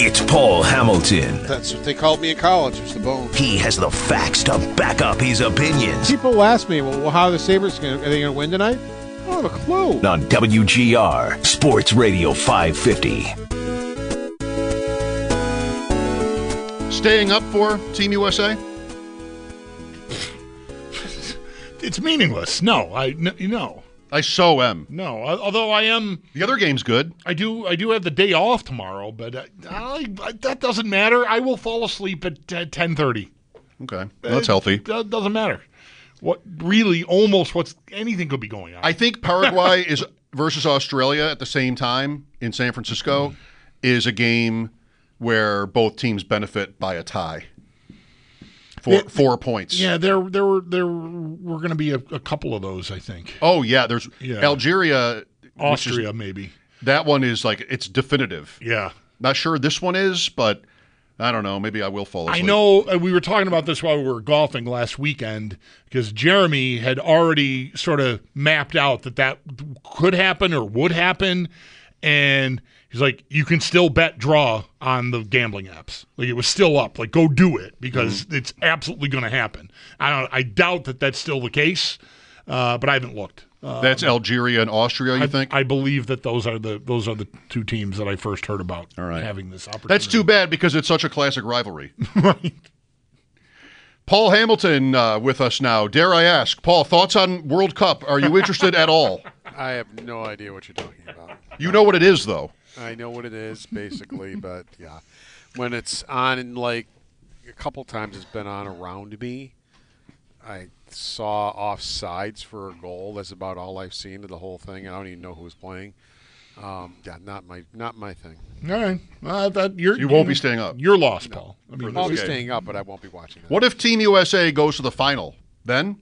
It's Paul Hamilton. That's what they called me in college, was the bone. He has the facts to back up his opinions. People ask me, well, how are the Sabres are they going to win tonight? I don't have a clue. On WGR, Sports Radio 550. Staying up for Team USA? It's meaningless. No. I so am. No, although I am. The other game's good. I do have the day off tomorrow, but that doesn't matter. I will fall asleep at 10:30. Okay, that's healthy. That doesn't matter. Anything could be going on. I think Paraguay is versus Australia at the same time in San Francisco is a game where both teams benefit by a tie. 4 points. Yeah, there were going to be a couple of those, I think. Oh yeah, there's Algeria, Austria, maybe. That one is like it's definitive. Yeah, not sure this one is, but I don't know. Maybe I will fall asleep. I know we were talking about this while we were golfing last weekend because Jeremy had already sort of mapped out that could happen or would happen, and he's like, you can still bet draw on the gambling apps. Like, it was still up. Like, go do it because it's absolutely going to happen. I doubt that that's still the case, but I haven't looked. That's Algeria and Austria, you think? I believe that those are the two teams that I first heard about having this opportunity. That's too bad because it's such a classic rivalry. Right. Paul Hamilton with us now. Dare I ask, Paul, thoughts on World Cup? Are you interested at all? I have no idea what you're talking about. You know what it is, though. I know what it is, basically, but yeah. When it's on, like, a couple times it's been on around me. I saw offsides for a goal. That's about all I've seen of the whole thing. I don't even know who was playing. Not my thing. All right. You won't be staying up. You're lost, Paul. I'll be staying up, but I won't be watching that. What if Team USA goes to the final? Then?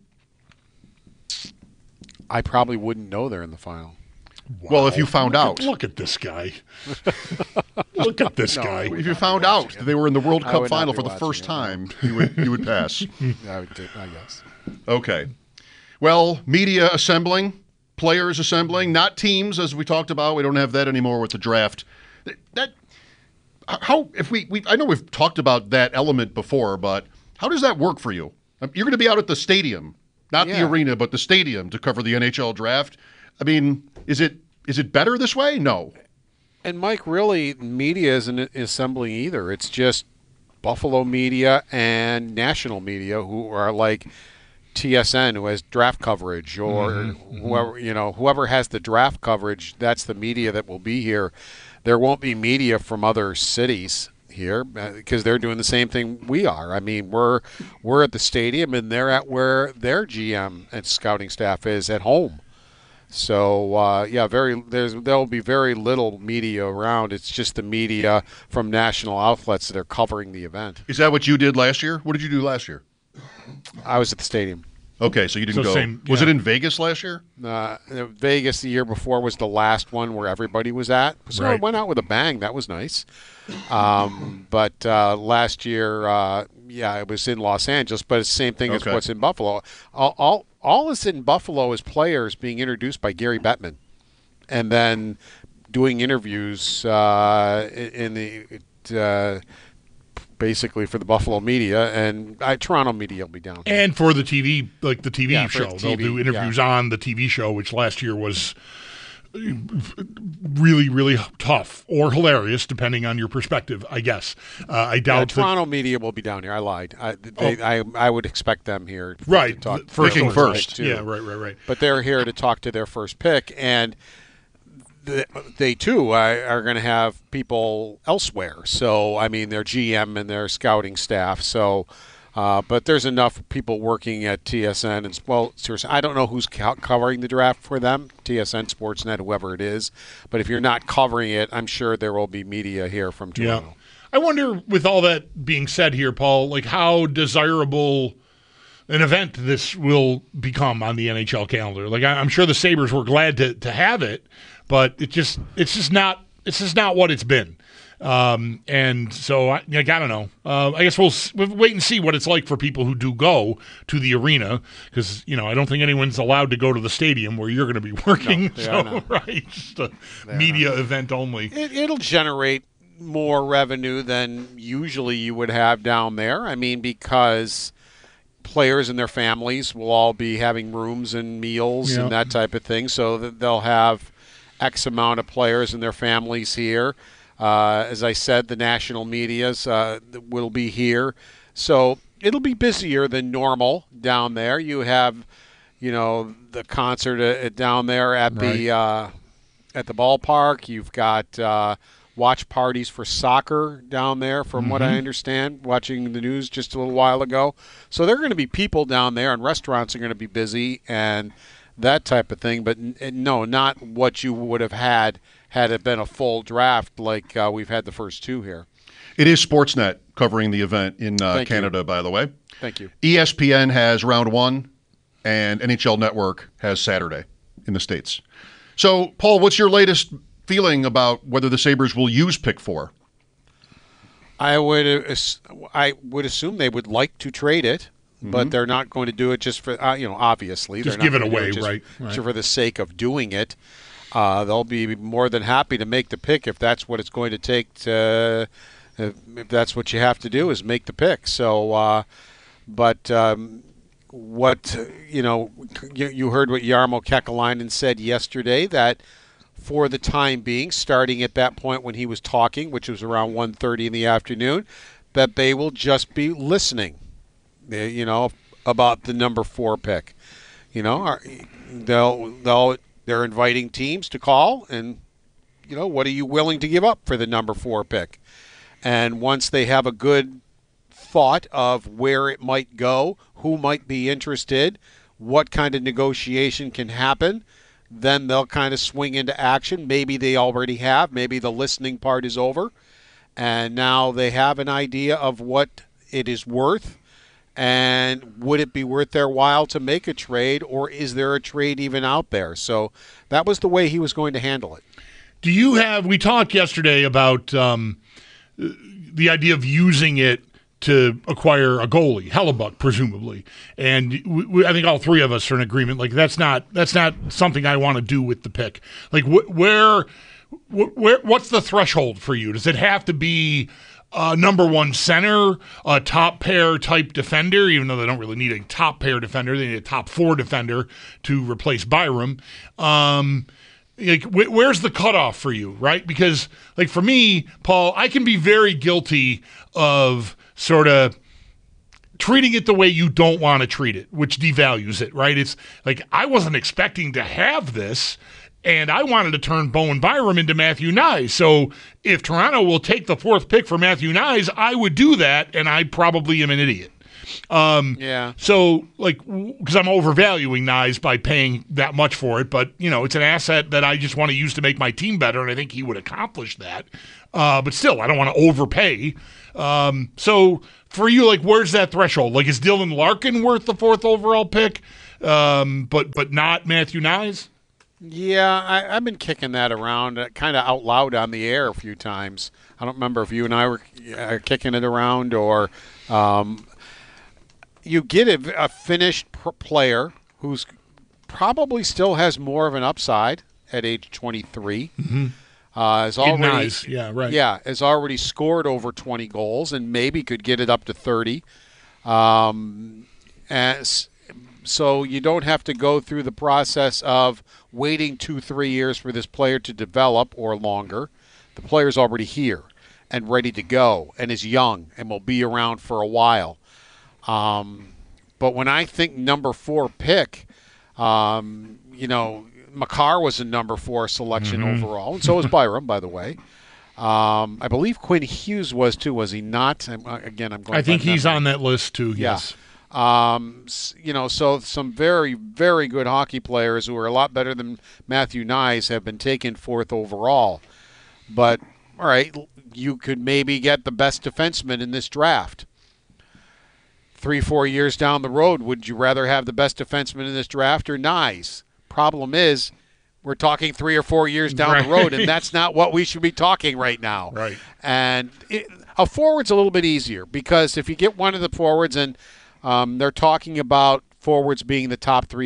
I probably wouldn't know they're in the final. Wow. Well, if you found out. Look at this guy. Look at this guy. If you found out that they were in the World Cup final for the first time, you would pass. I guess. Okay. Well, media assembling, players assembling, not teams, as we talked about. We don't have that anymore with the draft. I know we've talked about that element before, but how does that work for you? You're going to be out at the stadium, not the arena, but the stadium to cover the NHL draft. I mean, is it better this way? No. And Mike, really, media isn't assembling either. It's just Buffalo media and national media who are like TSN, who has draft coverage, or whoever has the draft coverage. That's the media that will be here. There won't be media from other cities here because they're doing the same thing we are. I mean, we're at the stadium and they're at where their GM and scouting staff is at home. So there'll be very little media around. It's just the media from national outlets that are covering the event. Is that what you did last year? What did you do last year? I was at the stadium. Okay, so you didn't go. Was it in Vegas last year? Vegas the year before was the last one where everybody was at. So I went out with a bang. That was nice. But last year, it was in Los Angeles, but it's the same thing as what's in Buffalo. All that's in Buffalo is players being introduced by Gary Bettman and then doing interviews basically for the Buffalo media, and Toronto media will be down. And for the TV, like the TV show. They'll do interviews on the TV show, which last year was really, really tough or hilarious, depending on your perspective, I guess. I doubt Toronto media will be down here. I lied. I would expect them here. Right. To talk picking first. Yeah, right. But they're here to talk to their first pick, and they too are going to have people elsewhere. So, I mean, their GM and their scouting staff. So, but there's enough people working at TSN. And, well, seriously, I don't know who's covering the draft for them, TSN, Sportsnet, whoever it is. But if you're not covering it, I'm sure there will be media here from Toronto. Yeah. I wonder, with all that being said here, Paul, like how desirable an event this will become on the NHL calendar. Like I'm sure the Sabres were glad to have it, but it's just not what it's been. And so I don't know. I guess we'll wait and see what it's like for people who do go to the arena, because I don't think anyone's allowed to go to the stadium where you're going to be working. No, right, just a media event only. It'll generate more revenue than usually you would have down there. I mean, because players and their families will all be having rooms and meals and that type of thing, so that they'll have X amount of players and their families here. As I said, the national medias will be here. So it'll be busier than normal down there. You have, the concert down there at the ballpark. You've got watch parties for soccer down there, from what I understand, watching the news just a little while ago. So there are going to be people down there, and restaurants are going to be busy and that type of thing. But no, not what you would have had it been a full draft like we've had the first two here. It is Sportsnet covering the event in Canada, by the way. Thank you. ESPN has round one, and NHL Network has Saturday in the States. So, Paul, what's your latest feeling about whether the Sabres will use pick 4? I would assume they would like to trade it, but they're not going to do it just for obviously just they're not give it away, right? Right. For the sake of doing it. They'll be more than happy to make the pick if that's what it's going to take to. If that's what you have to do is make the pick. So, what you heard what Jarmo Kekalainen said yesterday, that for the time being, starting at that point when he was talking, which was around 1:30 in the afternoon, that they will just be listening, about the number 4 pick. They're inviting teams to call and, what are you willing to give up for the number 4 pick? And once they have a good thought of where it might go, who might be interested, what kind of negotiation can happen, then they'll kind of swing into action. Maybe they already have. Maybe the listening part is over. And now they have an idea of what it is worth. And would it be worth their while to make a trade, or is there a trade even out there? So that was the way he was going to handle it. We talked yesterday about the idea of using it to acquire a goalie, Hellebuck, presumably. And I think all three of us are in agreement. Like, that's not something I want to do with the pick. Like, what's the threshold for you? Does it have to be number 1 center, a top pair type defender, even though they don't really need a top pair defender, they need a top 4 defender to replace Byram. Where's the cutoff for you, right? Because, like, for me, Paul, I can be very guilty of sort of treating it the way you don't want to treat it, which devalues it, right? It's like, I wasn't expecting to have this, and I wanted to turn Bowen Byram into Matthew Knies. So if Toronto will take the 4th pick for Matthew Knies, I would do that, and I probably am an idiot. So, because I'm overvaluing Knies by paying that much for it, but, it's an asset that I just want to use to make my team better, and I think he would accomplish that. But still, I don't want to overpay. So for you, where's that threshold? Is Dylan Larkin worth the 4th overall pick, but not Matthew Knies? Yeah, I've been kicking that around kind of out loud on the air a few times. I don't remember if you and I were kicking it around, or you get a finished player who's probably still has more of an upside at age 23. Has already scored over 20 goals and maybe could get it up to 30. So you don't have to go through the process of waiting 2-3 years for this player to develop or longer. The player's already here and ready to go and is young and will be around for a while. But when I think number 4 pick, Makar was a number 4 selection overall, and so was Byram, by the way. I believe Quinn Hughes was too, was he not? I think he's on that list too, yes. So some very, very good hockey players who are a lot better than Matthew Knies have been taken 4th overall. But, all right, you could maybe get the best defenseman in this draft. 3-4 years down the road, would you rather have the best defenseman in this draft or Knies? Problem is, we're talking 3 or 4 years down the road, and that's not what we should be talking right now. Right. And a forward's a little bit easier, because if you get one of the forwards, and they're talking about forwards being the top 3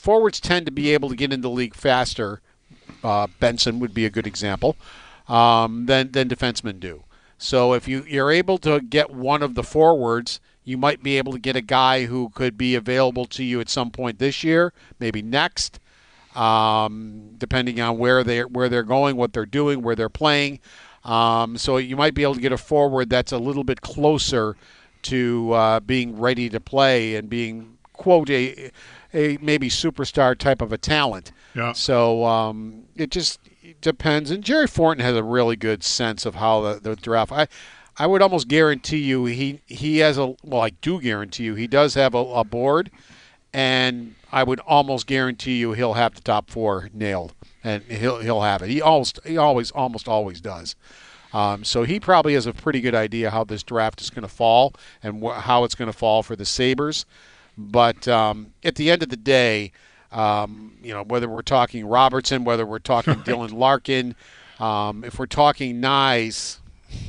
forwards tend to be able to get into the league faster. Benson would be a good example than defensemen do. So if you're able to get one of the forwards, you might be able to get a guy who could be available to you at some point this year, maybe next, depending on where they're going, what they're doing, where they're playing. So you might be able to get a forward that's a little bit closer to being ready to play and being, quote, a maybe superstar type of a talent. Yeah. So it just depends. And Jerry Thornton has a really good sense of how the draft. I would almost guarantee you he has I do guarantee you he does have a board, and I would almost guarantee you he'll have the top 4 nailed, and he'll have it. He always almost does. So he probably has a pretty good idea how this draft is going to fall and how it's going to fall for the Sabres. But at the end of the day, whether we're talking Robertson, whether we're talking Dylan Larkin, if we're talking Nyes,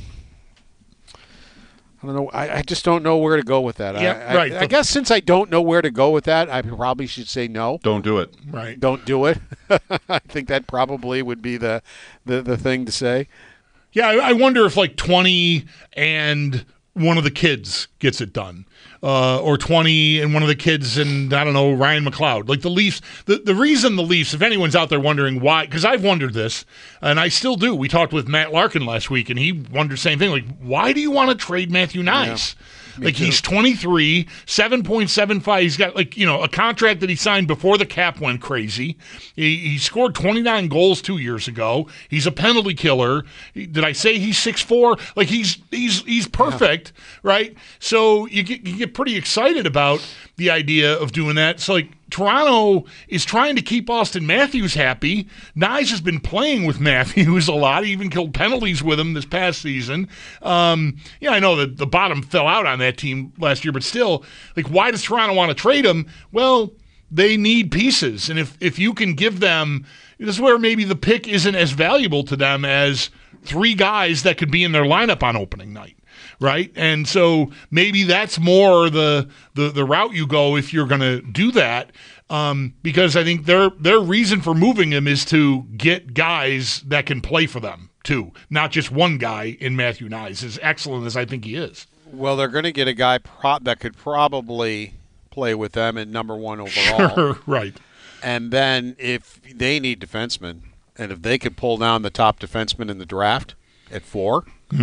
I don't know. I just don't know where to go with that. Yeah, right. I guess since I don't know where to go with that, I probably should say no. Don't do it. Right. Don't do it. I think that probably would be the thing to say. Yeah, I wonder if 20 and one of the kids gets it done. Or 20 and one of the kids and, I don't know, Ryan McLeod. Like the Leafs, the reason the Leafs, if anyone's out there wondering why, because I've wondered this, and I still do. We talked with Matt Larkin last week, and he wondered the same thing. Like, why do you want to trade Matthew Nyes? Yeah. He's 23, 7.75. He's got a contract that he signed before the cap went crazy. He scored 29 goals 2 years ago. He's a penalty killer. Did I say he's 6'4"? Like he's perfect, right? So you get pretty excited about the idea of doing that. So Toronto is trying to keep Austin Matthews happy. Nyes has been playing with Matthews a lot. He even killed penalties with him this past season. I know that the bottom fell out on that team last year, but still, why does Toronto want to trade him? Well, they need pieces. And if you can give them, this is where maybe the pick isn't as valuable to them as 3 guys that could be in their lineup on opening night. Right, and so maybe that's more the route you go if you're going to do that, because I think their reason for moving him is to get guys that can play for them too, not just one guy in Matthew Nyes, as excellent as I think he is. Well, they're going to get a guy that could probably play with them at number 1 overall. Sure, right. And then if they need defensemen, and if they could pull down the top defenseman in the draft at 4.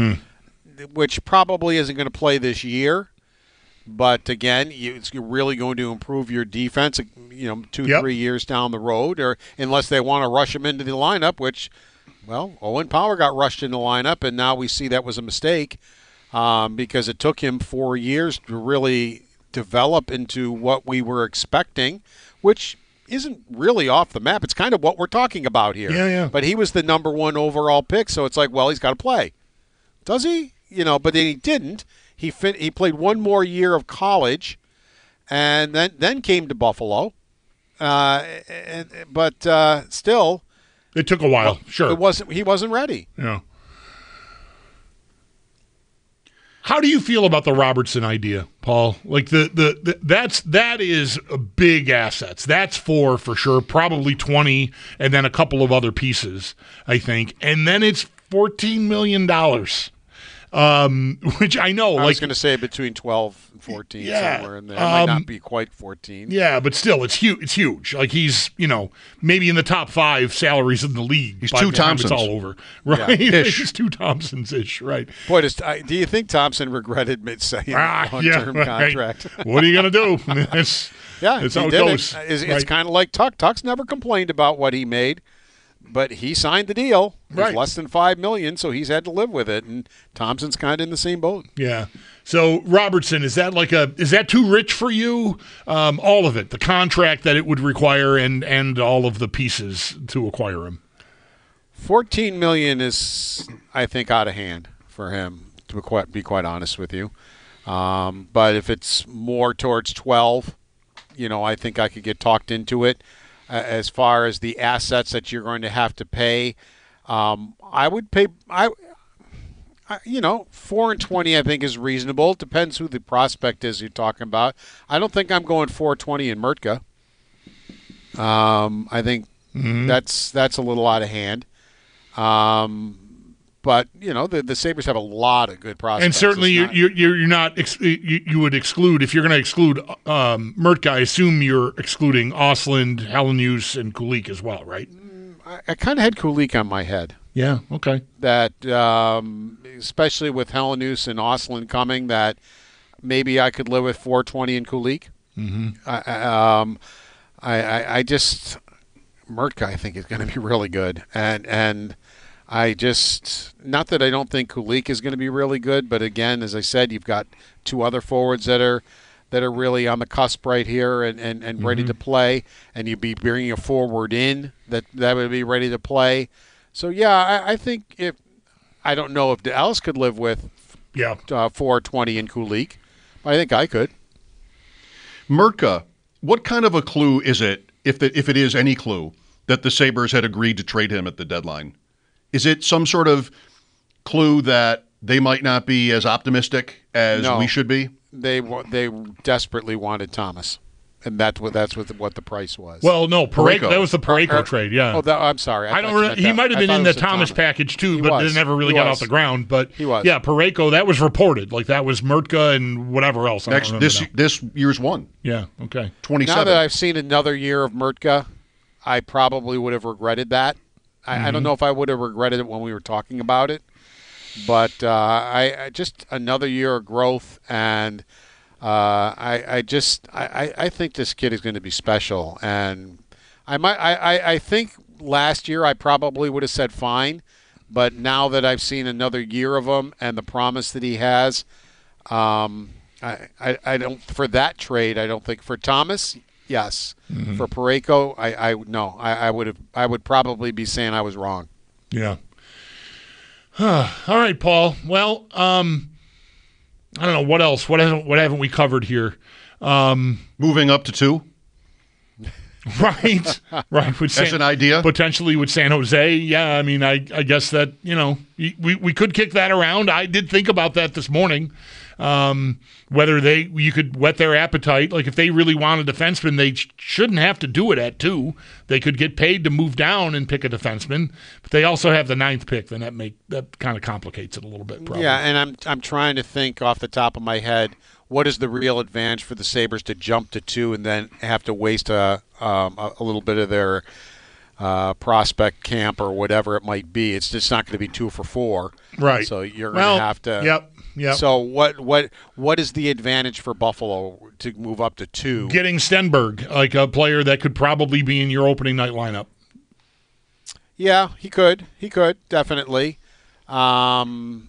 Which probably isn't going to play this year, but again, it's really going to improve your defense, 2-3 years down the road, or unless they want to rush him into the lineup, which, well, Owen Power got rushed in the lineup, and now we see that was a mistake because it took him 4 years to really develop into what we were expecting, which isn't really off the map. It's kind of what we're talking about here. Yeah. But he was the number 1 overall pick, so it's he's got to play. Does he? But then he didn't. He played 1 more year of college, and then came to Buffalo. But still, it took a while. Sure, he wasn't ready. Yeah. How do you feel about the Robertson idea, Paul? That is a big assets. That's 4 for sure, probably 20, and then a couple of other pieces, I think, and then it's $14 million. Which I know. I was going to say between 12 and 14, somewhere in there. It might not be quite 14. Yeah, but still, it's huge. It's huge. He's, maybe in the top 5 salaries in the league. He's 2 Thompsons. It's all over. Right? Yeah, He's 2 Thompsons-ish, right. Boy, do you think Thompson regretted saying long-term contract? Right. What are you going to do? That's how it goes. It's kind of like Tuck. Tuck's never complained about what he made. But he signed the deal. It was less than $5 million, so he's had to live with it. And Thompson's kind of in the same boat. Yeah. So Robertson, is that too rich for you? All of it, the contract that it would require, and all of the pieces to acquire him. $14 million is, I think, out of hand for him. To be quite honest with you, but if it's more towards 12, I think I could get talked into it. As far as the assets that you're going to have to pay, I would pay. 4 and 20, I think, is reasonable. Depends who the prospect is you're talking about. I don't think I'm going 4.20 in Mertka. I think that's a little out of hand. But the Sabres have a lot of good prospects. And certainly you're not you would exclude, if you're going to exclude Murtka, I assume you're excluding Ostlund, Helenius, and Kulich as well, right? I kind of had Kulich on my head. Yeah. Okay. That especially with Helenius and Ostlund coming, that maybe I could live with 420 and Kulich. I just Murtka, I think, is going to be really good, and I just, not that I don't think Kulich is going to be really good, but again, as I said, you've got two other forwards that are really on the cusp right here and ready to play, and you'd be bringing a forward in that would be ready to play. So yeah, I think I don't know if Dallas could live with 420 and Kulich, but I think I could. Murtka, what kind of a clue is it, if it is any clue, that the Sabres had agreed to trade him at the deadline? Is it some sort of clue that they might not be as optimistic as we should be? They desperately wanted Thomas, and that's what the price was. Well, no, Parayko. That was the Parayko trade. Yeah. Oh, I'm sorry. He might have been in the Thomas package too, but it never really got off the ground. But he was. Yeah, Parayko. That was reported. Like that was Murtka and whatever else. This year's one. Yeah. Okay. 27. Now that I've seen another year of Murtka, I probably would have regretted that. I don't know if I would have regretted it when we were talking about it, but I just another year of growth, and I think this kid is going to be special, and I think last year I probably would have said fine, but now that I've seen another year of him and the promise that he has, I don't, for that trade, I don't think. For Thomas, yes. For Parayko, I would probably be saying I was wrong. Yeah. All right, Paul. Well, I don't know what else. What haven't we covered here? Moving up to 2. Right. That's an idea. Potentially with San Jose. Yeah, I mean, I guess that, we could kick that around. I did think about that this morning. Whether you could whet their appetite. Like if they really want a defenseman, they shouldn't have to do it at 2. They could get paid to move down and pick a defenseman, but they also have the 9th pick. Then that kind of complicates it a little bit. Probably. Yeah, and I'm trying to think off the top of my head, what is the real advantage for the Sabres to jump to 2 and then have to waste a little bit of their prospect camp or whatever it might be? It's just not going to be 2 for 4. Right. So you're going to have to. Yep. So what is the advantage for Buffalo to move up to 2? Getting Stenberg, like a player that could probably be in your opening night lineup. Yeah, he could. Definitely. But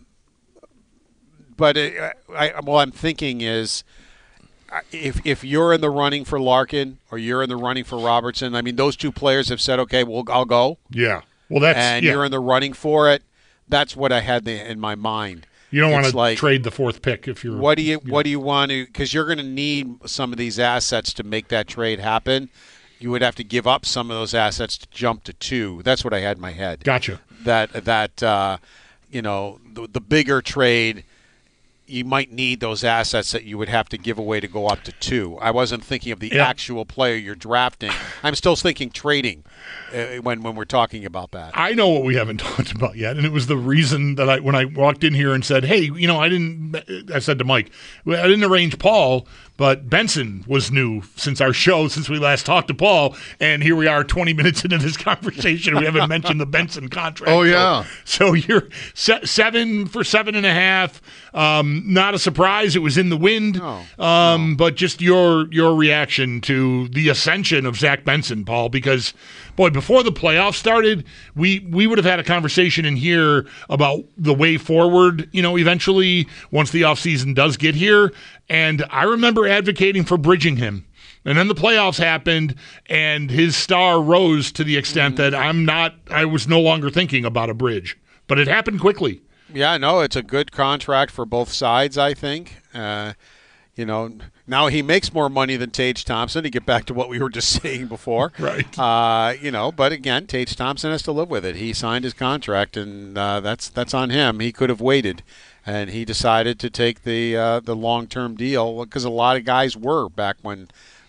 what I'm thinking is, if you're in the running for Larkin or you're in the running for Robertson, I mean, those two players have said, okay, I'll go. Yeah. Well, you're in the running for it. That's what I had in my mind. You don't want to trade the 4th pick if you're. What do you want to? Because you're going to need some of these assets to make that trade happen. You would have to give up some of those assets to jump to 2. That's what I had in my head. Gotcha. The bigger trade, you might need those assets that you would have to give away to go up to 2. I wasn't thinking of the actual player you're drafting. I'm still thinking trading when we're talking about that. I know what we haven't talked about yet, and it was the reason that when I walked in here and said, hey, I said to Mike, I didn't arrange Paul, but Benson was new since we last talked to Paul, and here we are 20 minutes into this conversation. We haven't mentioned the Benson contract. Oh, yeah. So you're 7 for 7.5. Not a surprise. It was in the wind. No. But just your reaction to the ascension of Zach Benson, Paul, because, boy, before the playoffs started, we would have had a conversation in here about the way forward, eventually once the offseason does get here. And I remember advocating for bridging him. And then the playoffs happened, and his star rose to the extent that I was no longer thinking about a bridge. But it happened quickly. Yeah, no, it's a good contract for both sides, I think. Now he makes more money than Tage Thompson, to get back to what we were just saying before. Right. But again, Tage Thompson has to live with it. He signed his contract, and that's on him. He could have waited, and he decided to take the long-term deal, because a lot of guys were back when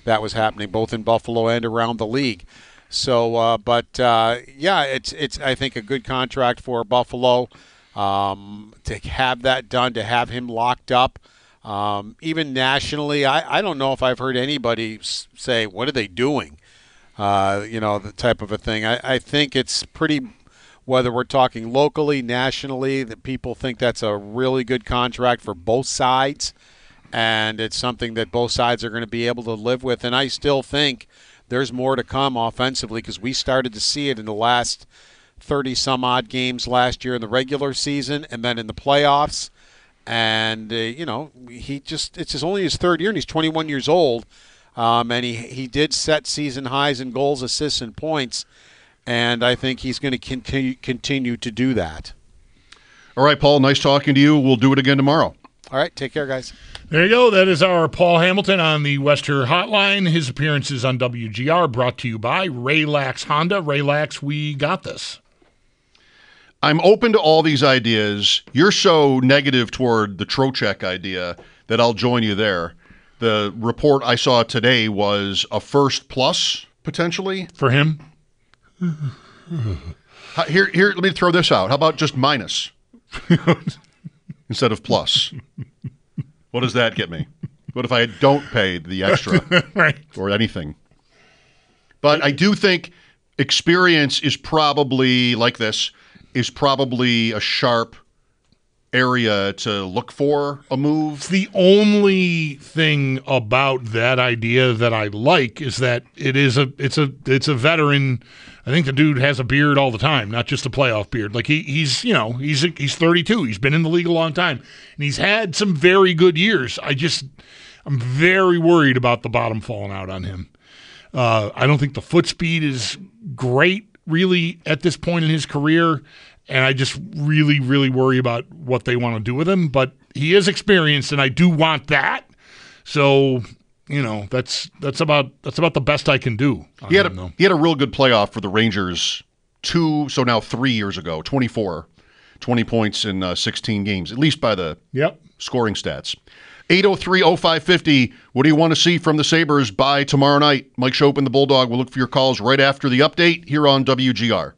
that was happening both in Buffalo and around the league. So, yeah, it's I think a good contract for Buffalo to have that done, to have him locked up. Even nationally, I don't know if I've heard anybody say, what are they doing? The type of a thing. I think it's pretty, whether we're talking locally, nationally, that people think that's a really good contract for both sides, and it's something that both sides are going to be able to live with. And I still think there's more to come offensively, because we started to see it in the last 30-some-odd games last year in the regular season and then in the playoffs. And, it's only his third year, and he's 21 years old. And he did set season highs in goals, assists, and points. And I think he's going to continue to do that. All right, Paul, nice talking to you. We'll do it again tomorrow. All right, take care, guys. There you go. That is our Paul Hamilton on the Wester Hotline. His appearances on WGR brought to you by Raylax Honda. Raylax, we got this. I'm open to all these ideas. You're so negative toward the Trocheck idea that I'll join you there. The report I saw today was a first plus, potentially. For him? Here, let me throw this out. How about just minus instead of plus? What does that get me? What if I don't pay the extra right. or anything? But I do think experience is probably like this, is probably a sharp area to look for a move. The only thing about that idea that I like is that it's a veteran. I think the dude has a beard all the time, not just a playoff beard. Like he's 32. He's been in the league a long time, and he's had some very good years. I'm very worried about the bottom falling out on him. I don't think the foot speed is great, really, at this point in his career, and I just really, really worry about what they want to do with him. But he is experienced, and I do want that. So, that's about the best I can do. He had a real good playoff for the Rangers 3 years ago, 20 points in 16 games, at least by the scoring stats. 803-0550. What do you want to see from the Sabres by tomorrow night? Mike Schopp and the Bulldog will look for your calls right after the update here on WGR.